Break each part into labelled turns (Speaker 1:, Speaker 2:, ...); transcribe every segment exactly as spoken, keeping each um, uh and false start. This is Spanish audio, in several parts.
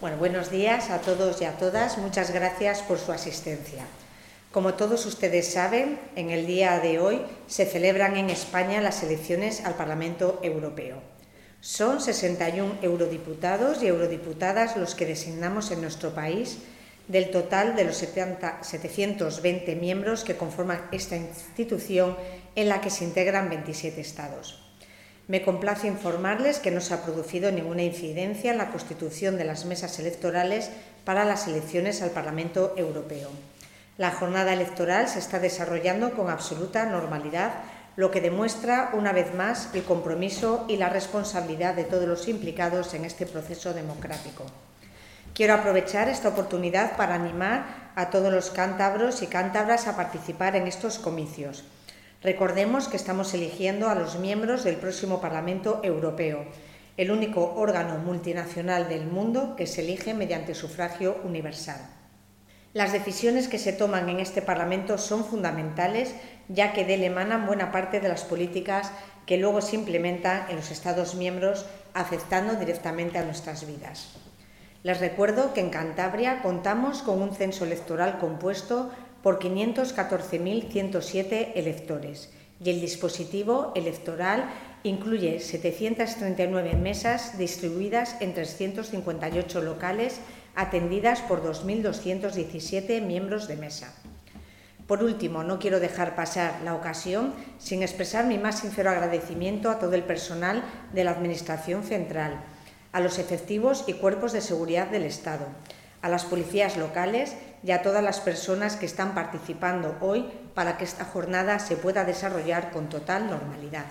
Speaker 1: Bueno, buenos días a todos y a todas. Muchas gracias por su asistencia. Como todos ustedes saben, en el día de hoy se celebran en España las elecciones al Parlamento Europeo. Son sesenta y uno eurodiputados y eurodiputadas los que designamos en nuestro país, del total de los setecientos veinte miembros que conforman esta institución en la que se integran veintisiete Estados. Me complace informarles que no se ha producido ninguna incidencia en la constitución de las mesas electorales para las elecciones al Parlamento Europeo. La jornada electoral se está desarrollando con absoluta normalidad, lo que demuestra una vez más el compromiso y la responsabilidad de todos los implicados en este proceso democrático. Quiero aprovechar esta oportunidad para animar a todos los cántabros y cántabras a participar en estos comicios. Recordemos que estamos eligiendo a los miembros del próximo Parlamento Europeo, el único órgano multinacional del mundo que se elige mediante sufragio universal. Las decisiones que se toman en este Parlamento son fundamentales, ya que de él emanan buena parte de las políticas que luego se implementan en los Estados miembros, afectando directamente a nuestras vidas. Les recuerdo que en Cantabria contamos con un censo electoral compuesto por quinientos catorce mil ciento siete electores y el dispositivo electoral incluye setecientas treinta y nueve mesas distribuidas en trescientos cincuenta y ocho locales atendidas por dos mil doscientos diecisiete miembros de mesa. Por último, no quiero dejar pasar la ocasión sin expresar mi más sincero agradecimiento a todo el personal de la Administración Central, a los efectivos y cuerpos de seguridad del Estado, a las policías locales y a todas las personas que están participando hoy para que esta jornada se pueda desarrollar con total normalidad.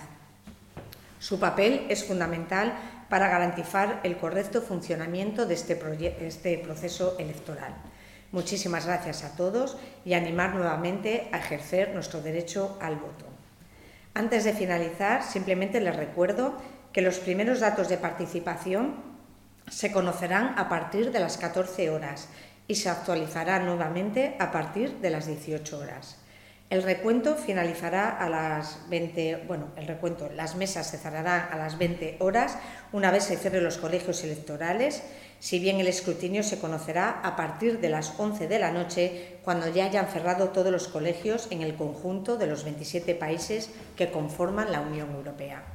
Speaker 1: Su papel es fundamental para garantizar el correcto funcionamiento de este, este proceso electoral. Muchísimas gracias a todos y animar nuevamente a ejercer nuestro derecho al voto. Antes de finalizar, simplemente les recuerdo que los primeros datos de participación se conocerán a partir de las catorce horas y se actualizará nuevamente a partir de las dieciocho horas. El recuento finalizará a las veinte, bueno, el recuento, las mesas se cerrarán a las veinte horas una vez se cierren los colegios electorales, si bien el escrutinio se conocerá a partir de las once de la noche, cuando ya hayan cerrado todos los colegios en el conjunto de los veintisiete países que conforman la Unión Europea.